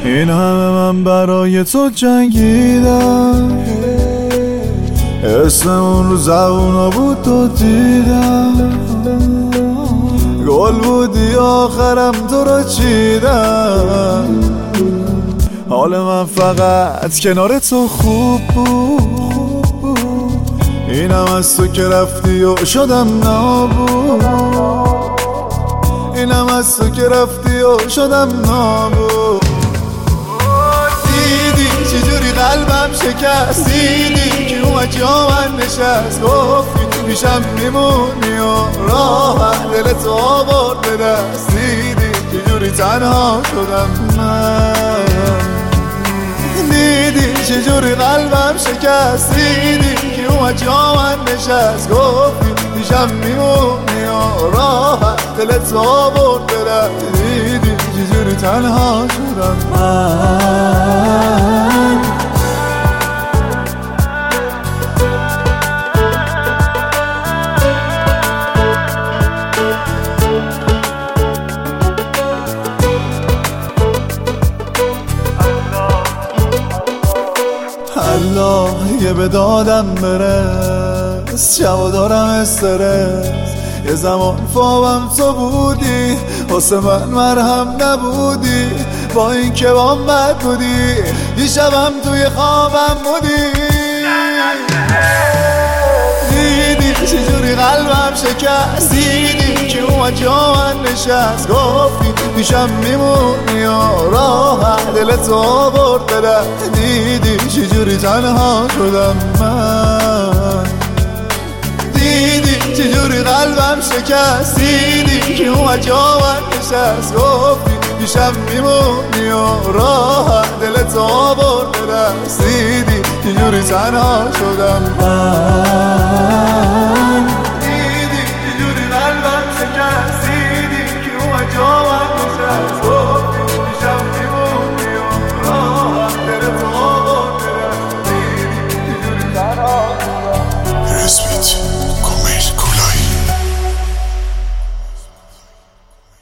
این همه من برای تو جنگیدم، اسممون رو زبونا بود تو دیدم، گل بودی آخرم تو رو چیدم. حال من فقط کنار تو خوب بود، اینم از تو که رفتی و شدم نابود، اینم از تو که رفتی و شدم نابود. دیدی چجوری قلبم شکست، دیدی که اومد جا من نشست، گفتی پیشم میمونی و راه دل تو آورد به دست. دیدی چجوری تنها شدم من، دیدی چجوری قلبم شکست، دیدی که اومد جا من نشست، گفتی پیشم میمونی و راه دل تو آورد به دست. دیدی چجوری تنها شدم من. الله یه به دادم برس، شب دارم استرس، یه زمان فابم تو بودی، واسه من مرهم نبودی، با این که بام بد بودی، یه شبم توی خوابم بودی. دیدی چجوری قلبم شکست، دیدی که اومد جا من نشست، گفتی پیشم میمونی و راه دل تو آورد به دست. دیدی چجوری تنها شدم من، دیدی چجوری قلبم شکست، دیدی که اومد جا من نشست، گفتی پیشم میمونی و راه دل تو آورد به دست. دیدی چجوری تنها شدم من.